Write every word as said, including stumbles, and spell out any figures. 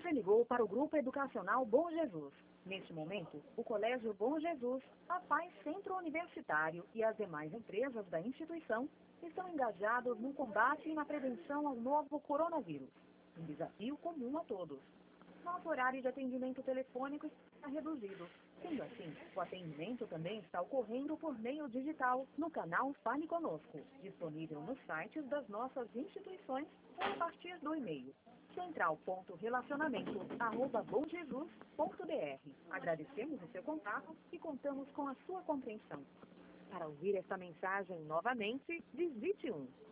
Você ligou para o Grupo Educacional Bom Jesus. Neste momento, o Colégio Bom Jesus, a Paz Centro Universitário e as demais empresas da instituição estão engajados no combate e na prevenção ao novo coronavírus, um desafio comum a todos. Nosso horário de atendimento telefônico está reduzido. Sendo assim, o atendimento também está ocorrendo por meio digital no canal Fale Conosco, disponível nos sites das nossas instituições ou a partir do e-mail central ponto relacionamento arroba bom jesus ponto br. Agradecemos o seu contato e contamos com a sua compreensão. Para ouvir esta mensagem novamente, digite um.